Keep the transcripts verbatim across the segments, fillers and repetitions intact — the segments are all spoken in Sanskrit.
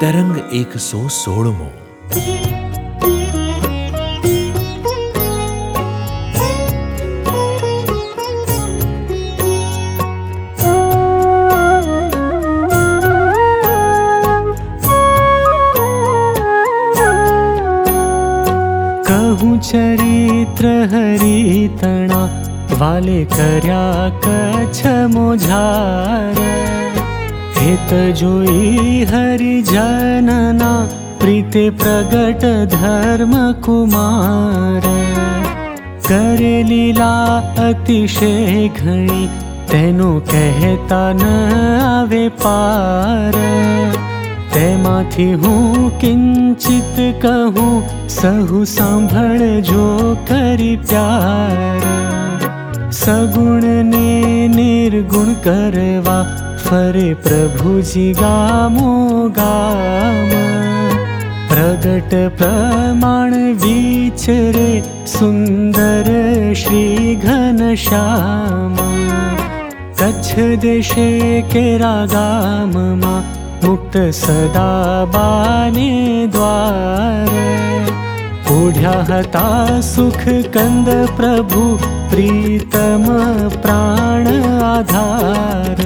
तरंग एक सौ सोलमो। कहूँ चरित्र हरितणा वाले कर्या कच्छ मोझार। हेत जोई हरिजनना प्रीते प्रगट धर्म कुमार। करे लीला अतिशय घणी तेनो कहता न आवे पार। तेमाथी हूँ किंचित कहूँ सहु सांभळ जो करी प्यार। सगुण ने निर्गुण करवा फरे प्रभुजी गामो गाम। प्रगट प्रमाण विचरे सुंदर श्री घनश्याम। कच्छ देशे केरा गाम मा मुक्त सदा बाने द्वार। ओढ्या हता सुख कंद प्रभु प्रीतम प्राण आधार।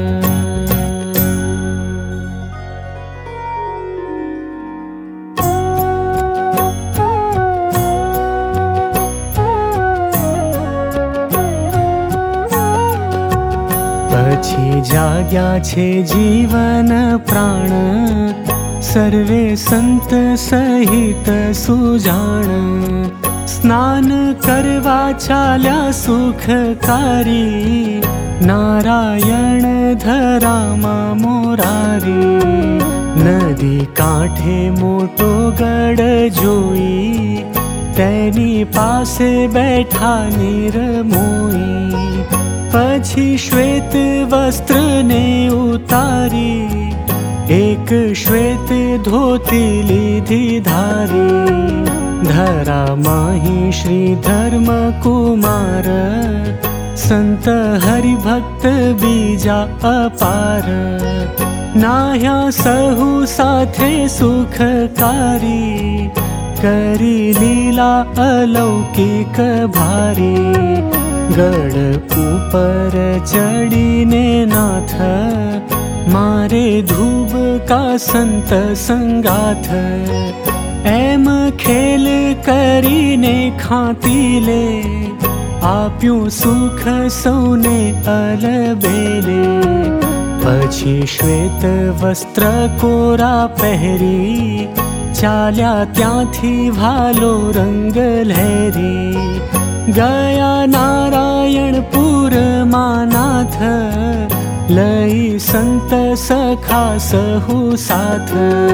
पछी जाग्या छे जीवन प्राण सर्वे संत सहित सुजाण। स्नान करवा चाल्या सुखकारी नारायण धरामा मोरारी। नदी कांठे मोटो गढ़ जोई तेनी पासे बैठा निर्मोई। पछी श्वेत वस्त्र ने उतारी एक श्वेत धोती लीधी धारी। धरा माही श्री धर्म कुमार संत हरि भक्त बीजा अपार। नाह्या सहु साथे सुखकारी करी लीला अलौकिक भारी। गढ़ ऊपर चढ़ीने नाथ मारे धूब का संत संगाथ। एम खेल करीने खाती ले आप्यूं सुख सौने अलबेले। पछी श्वेत वस्त्र कोरा पहरी चाल्या त्यांथी भालो रंग लहरी। गया नारायणपुर मानाथ लई संत सखा सहु साथ।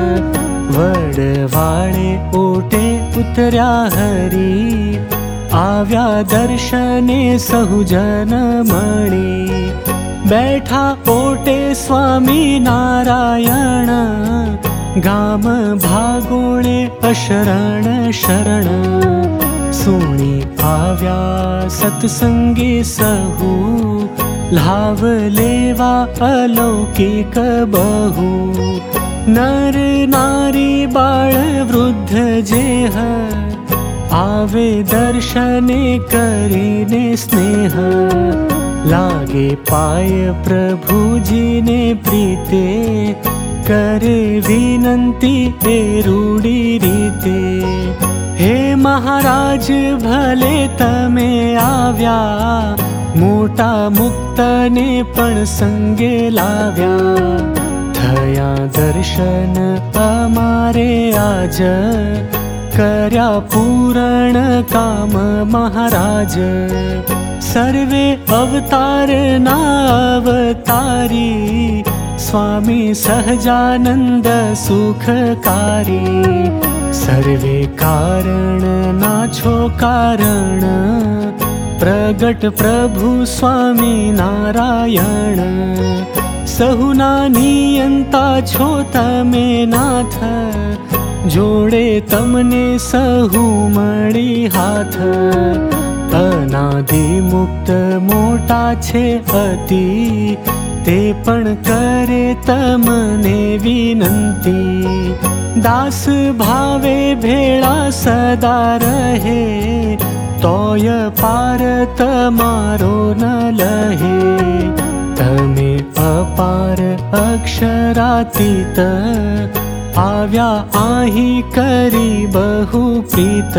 वडवाळे ओटे उतर्या हरी आव्या दर्शने सहु जन मळी। बैठा ओटे स्वामी नारायण गाम भागोळे अशरण शरण। सुणी आव्या सत्संगी सहु लाभ लेवा अलौकिक बहु। नर नारी बाळ वृद्ध जेह आवे दर्शने करीने स्नेह। लागे पाय प्रभुजीने प्रीते करे विनंती ए रूढी रीते। हे महाराज भले तमे आव्या मोटा मुक्तने पण संगे लाव्या। थया दर्शन अमारे आज कर्या पूर्ण काम महाराज। सर्वे अवतार ना अवतारी स्वामी सहजानंद सुखकारी। सर्वे कारण ना छो कारण प्रगट प्रभु स्वामी नारायण। सहुना नियंता छो तमे नाथ जोड़े तमने सहु मळी हाथ। अनादि मुक्त मोटा छे अति તે પણ કરે તમને વિનંતી. દાસ ભાવે ભેળા સદા રહે, તોય પાર તમારો ન લહે. તમે અપાર અક્ષરાતીત, આવ્યા આહી કરી બહુ પ્રીત.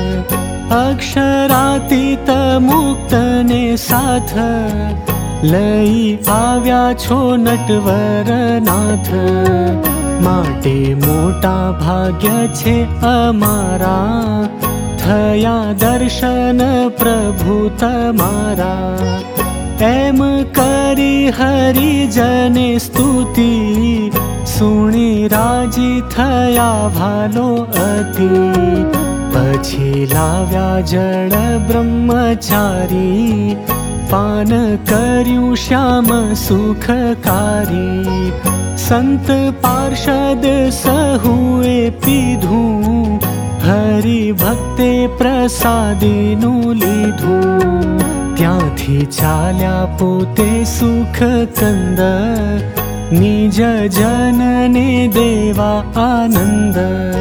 અક્ષરાતીત મુક્તને સાથ, લઈ આવ્યા છો નટવરનાથ. માટે મોટા ભાગ્ય છે અમારા, થયા દર્શન પ્રભુ તમારા. એમ કરી હરિજને સ્તુતિ, સુણી રાજી થયા ભાલો અતિ. પછી લાવ્યા જળ બ્રહ્મચારી, પાન કર્યું શ્યામ સુખકારી. સંત પાર્ષદ સહુએ પીધું, હરિ ભક્તે પ્રસાદીનું લીધું. ત્યાંથી ચાલ્યા પોતે સુખ કંદ, નિજ જનને દેવા આનંદ.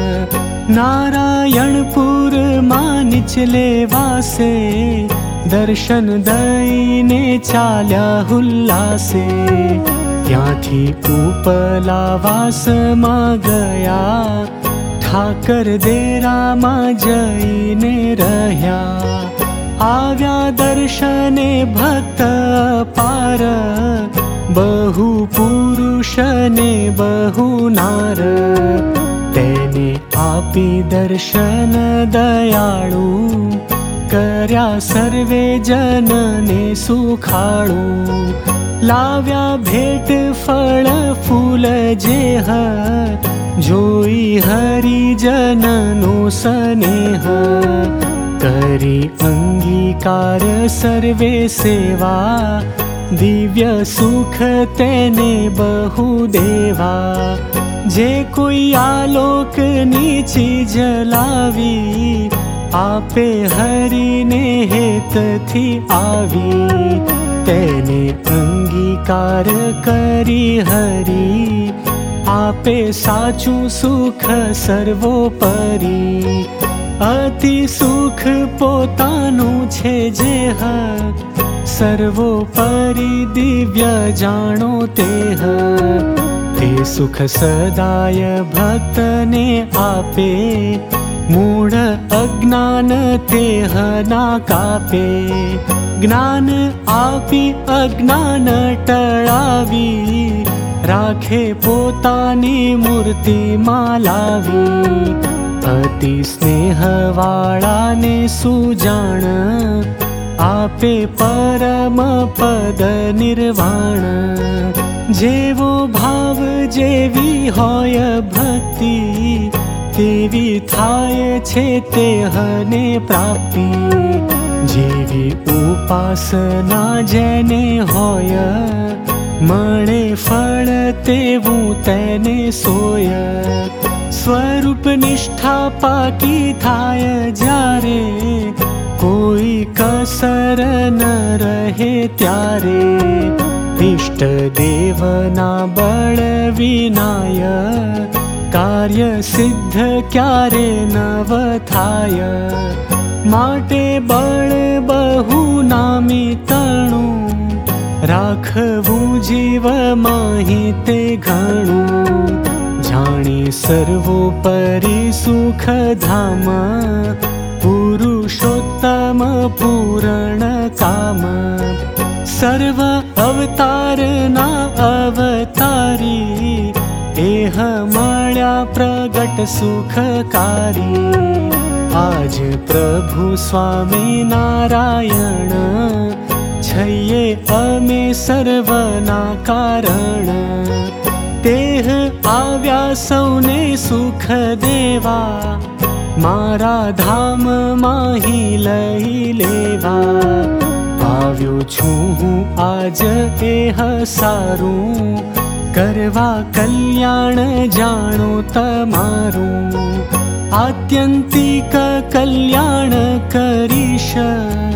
નારાયણપુરમાં નીચલે વાસે, દર્શન દઈને ચાલ્યા હુલ્લાસે. ત્યાંથી ઉપલા વાસમાં ગયા, ઠાકર દેરામાં જઈને રહ્યા. આવ્યા દર્શને ભક્ત પાર, બહુ પુરુષ ને બહુ નાર. તેને આપી દર્શન દયાળુ, કર્યા સર્વે જનને સુખાળું. લાવ્યા ભેટ ફળ ફૂલ જેહ, જોઈ હરિજનનો સ્નેહ. કરી અંગીકાર સર્વે સેવા, દિવ્ય સુખ તેને બહુ દેવા. જે કોઈ આલોકની ચીજ લાવી, આપે હરિને હેતથી આવી. તેને અંગીકાર કરી હરિ, આપે સાચું સુખ સર્વોપરી. અતિ સુખ પોતાનું છે જેહ, સર્વોપરી દિવ્ય જાણો તેહ. તે સુખ સદાય ભક્તને આપે, મૂળ અજ્ઞાન તેહ ના કાપે. જ્ઞાન આપી અજ્ઞાન ટળાવી, રાખે પોતાની મૂર્તિમાં લાવી. અતિ સ્નેહવાળાને સુજાણ, આપે પરમ પદ નિર્વાણ. જેવો ભાવ જેવી હોય ભક્તિ, તેવી થાય છે તેહને પ્રાપ્તિ. જેવી ઉપાસના જેને હોય, મળે ફળ તેવું તેને સોય. સ્વરૂપ નિષ્ઠા પાકી થાય જ્યારે, કોઈ કસર ન રહે ત્યારે. ઇષ્ટ દેવના બળ વિનાય, કાર્ય સિદ્ધ ક્યારે નવ થાય. માટે બળ બહુ નામી તણું, રાખવું જીવમાં તે ઘણું. જાણી સર્વોપરી સુખ ધામ, પુરુષોત્તમ પૂરણ કામ. સર્વ અવતારના અવતારી, એહ મળ્યા પ્રગટ સુખકારી. આજ પ્રભુ સ્વામી નારાયણ, છઈએ અમે સર્વના કારણ. તેહ આવ્યા સૌને સુખ દેવા, મારા ધામ માહી લઈ લેવા. આવ્યો છું હું આજ એહ સારું, કરવા કલ્યાણ જાણો તમારું. આત્યંતિક કલ્યાણ કરીશ,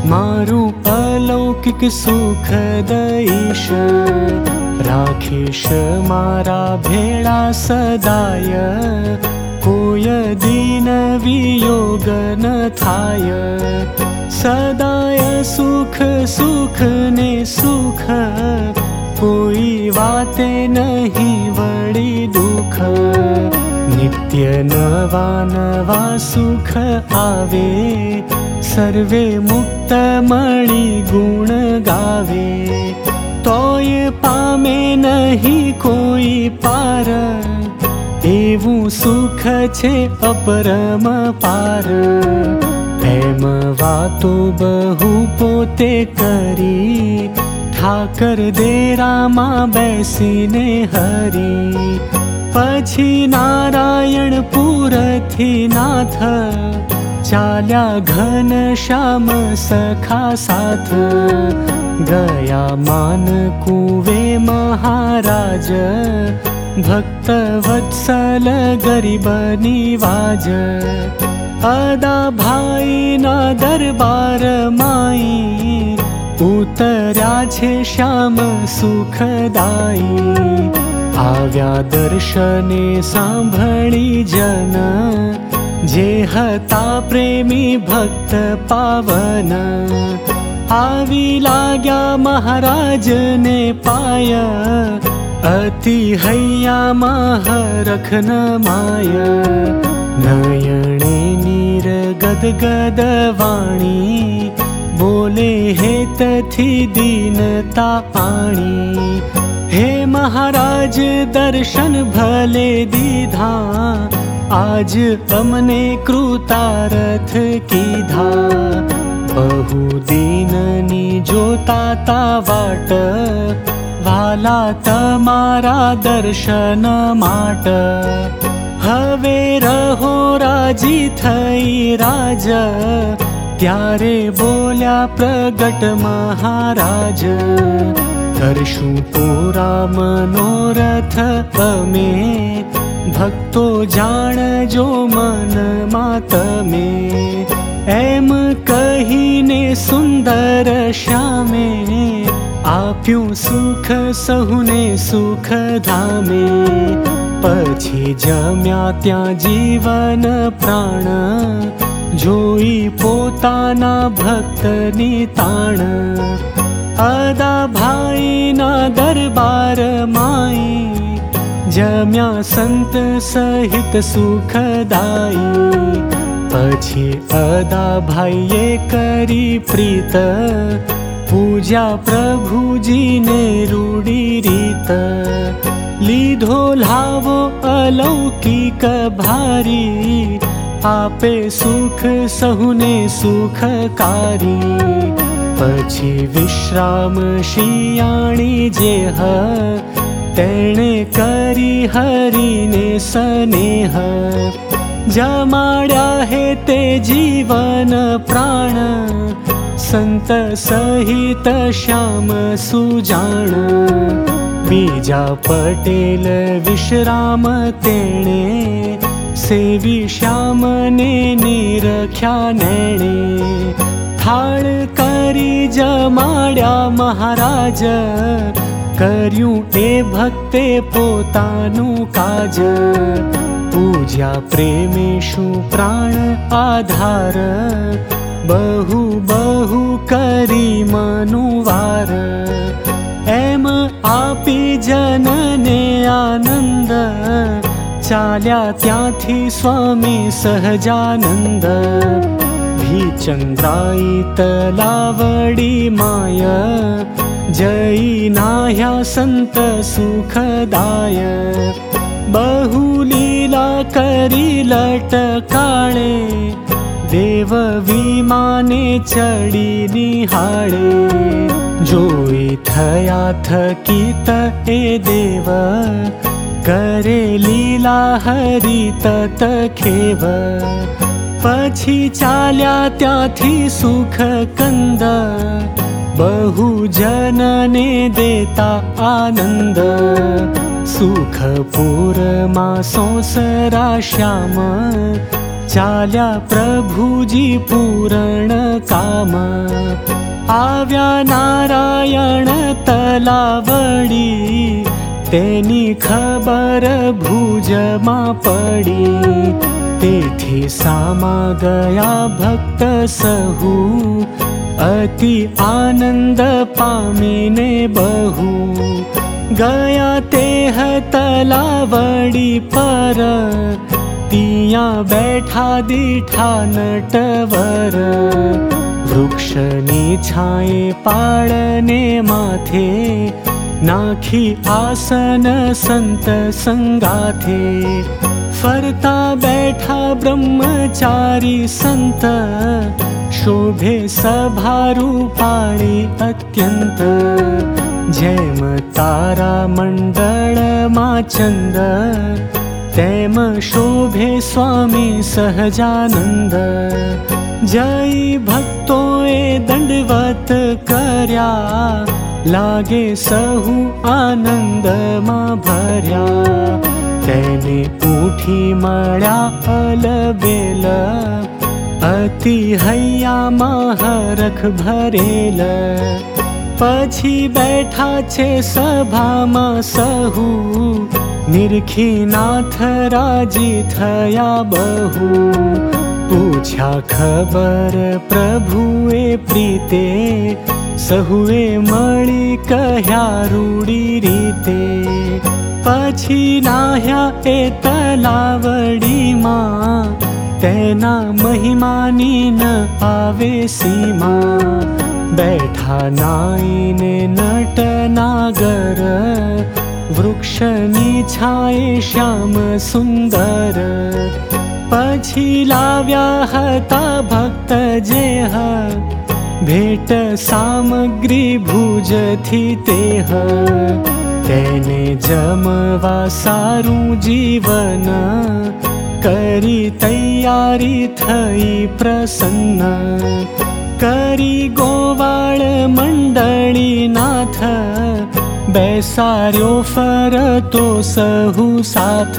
मारू अलौकिक सुख दईश राखीश मारा भेड़ा सदाय कोय दीन वियोग न थाय सदाय सुख सुख ने सुख कोई वाते नहीं वड़ी दुख नित्य नवा नवा सुख आवे सर्वे मुक्त मणि गुण गावे तोय पामे नहीं कोई पार एवं सुख छे अपरम पार एम वातो बहु पोते करी ठाकर डेरा मां बेसीने हरी पछी नारायणपुर थी नाथ चाल्या घन श्याम सखा साथ गया मान कुवे महाराज भक्त वत्सल गरीब निवाज अदा भाई ना दरबार माई उतर्या छे श्याम सुखदाई आव्या दर्शने सांभळी जन जे हता प्रेमी भक्त पावन आवी लाग्या महाराज ने पाय अति हैया माह रखन माय नयणे नीर गद गद वाणी बोले हेत थी दीनता आणी हे महाराज दर्शन भले दीधा आज अमने कृतारथ कीधा बहु दीननी जोता ता वाट वाला तमारा दर्शन माट हवे रहो राजी थई राज त्यारे बोल्या प्रगट महाराज करशु पूरा मनोरथ अमे भक्तो जाणजो मन मात में एम कहीने सुंदर श्यामे आप्यू सुख सहुने सुख धामे पछी जम्या त्या जीवन प्राण जोई पोताना भक्तनी ताण अदा भाई ना दरबार माई जम्या संत सहित सुखदाई पछी अदा भाईए करी प्रीत पूजा प्रभुजी ने रूढ़ी रीत लीधो लावो अलौकिक भारी आपे सुख सहुने सुखकारी पछी विश्राम शियाणी जेह तेणे करी हरिने स्नेह जमाड्या हे ते जीवन प्राण संत सहित श्याम सुजाण बीजा पटेल विश्राम तेणे सेवी श्याम ने निरख्या नेणे थाळ करी जमाड्या महाराज कर्યું એ ભક્તે પોતાનું કાજ પૂજ્યા પ્રેમેશુ પ્રાણ આધાર બહુ બહુ કરી મનુવાર એમ આપી જનને આનંદ ચાલ્યા ત્યાંથી સ્વામી સહજાનંદ ભીચંદ્રાઈ તલાવડી માય जई नाह्या संत सुखदाय बहु लीला करी लटकाळे देव विमाने चढ़ी निहाळे जोई थया थकीत ए देव करे लीला हरि तत खेव पछी चाल्या त्याथी सुख कंद बहु जनने देता आनंद सुखपुर मा सोसरा श्याम चाल्या प्रभुजी पूरण काम। आव्या नारायण तलावडी, तेनी खबर भुजमा पडी। तेथी सामा गया भक्त सहु, अति आनंद पामीने बहु। गया तेह तलावडी पर, तिया बैठा दीठा नटवर। वृक्षनी छाये पाळने माथे, नाखी आसन संत संगाथे। फरता बैठा ब्रह्मचारी संत, शोभे सभारूपाळी अत्यंत। जेम तारा मंडळ मा चंद, तेम शोभे स्वामी सहजानंद। जय भक्तोए दंडवत कर्या, लागे सहु आनंद मा भर्या। तेने उठी मळ्या अलबेल, अति हैया हरख भरेल। पछी बैठा छे सभा मा सहु, निरखी नाथ राजी थया बहु। पूछा खबर प्रभुए प्रीते, सहुए मळी कह्या रूडी रीते। पछी नाह्या ए तलावडी मा, तेना महिमानी न आवे सीमा। बैठा नाईने नट नागर, वृक्षनी छाये श्याम सुंदर। पछी लाव्या हता भक्त जेह, भेट सामग्री भुजथी तेह। तेने जमवा सारू जीवन, करी तैयारी थई प्रसन्न। करी गोवाळ मंडळी नाथ, बैसार्यो फरतो सहु साथ।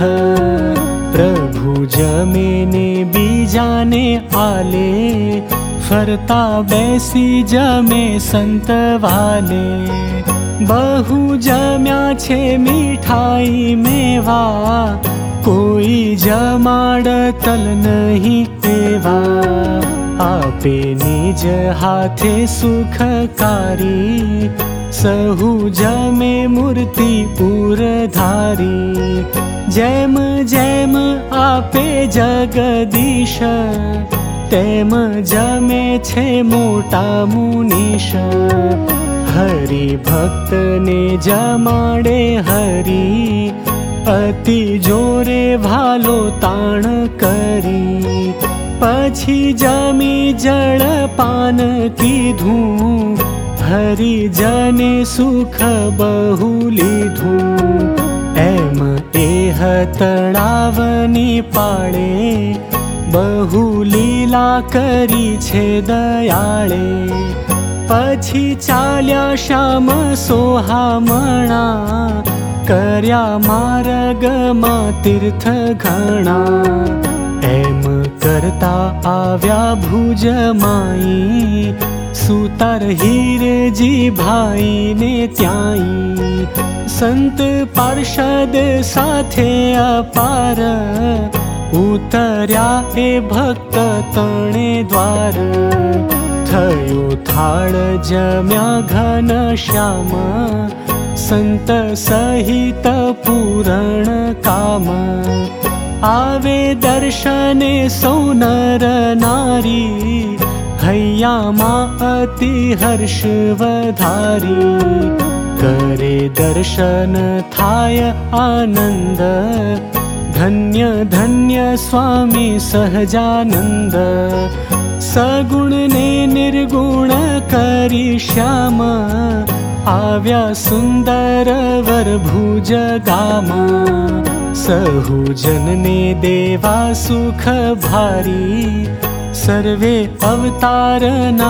प्रभु जमेने बीजाने आले, फरता बैसी जमे संत वाले। बहु जम्या छे मिठाई मेवा, कोई जमाड़ तल नहीं एवा। आपे निज हाथे सुखकारी, सहु जमे मूर्ति पूरधारी। जैम जैम आपे जगदीश, तेम जमे छे मोटा मुनीश। हरि भक्त ने जमाड़े हरि, अति जोरे भालो ताण करी। पछी जमी जलपान कीधू, हरि जने सुख बहु लीधू। एम एह तळावनी पाळे, बहु लीला करी छे दयाळे। पछी चाल्या श्याम सोहामणा, कर्या मार्ग मा तीर्थ घणा। एम करता आव्या भुज माई, सुतार हिरजी भाई ने त्याई। संत पार्षद साथे अपार, उतर्या ए भक्त तणे द्वार। थयो थाळ जम्या घन श्याम, संत सहित पूरण काम। आवे दर्शने सौ नर नारी, हैया मा अति हर्ष वधारी। करे दर्शन थाय आनंद, धन्य धन्य स्वामी सहजानंद। सगुण ने निर्गुण करी श्याम, आव्या सुंदर वर भुज गामा। सहु जनने देवा सुख भारी, सर्वे अवतार ना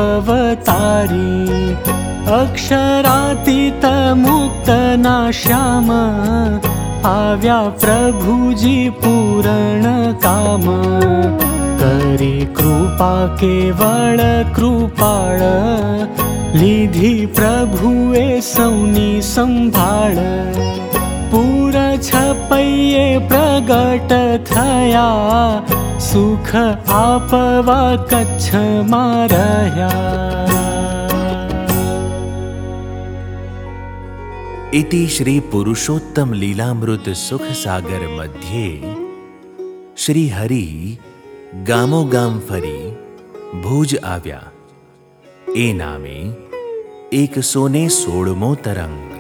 अवतारी। अक्षरातीत मुक्त ना श्याम, आव्या प्रभुजी पूरण काम, करी कृपा केवळ कृपाळ, लीधी प्रभुए सौनी संभाळ। पूर छपैये प्रगट थया, सुख आपवा कच्छ मारया। इति श्री पुरुषोत्तम लीलामृत सुख सागर मध्ये श्री हरि गामो गाम फरी भुज आव्या ए नामे एक सोने सोळमो तरंग।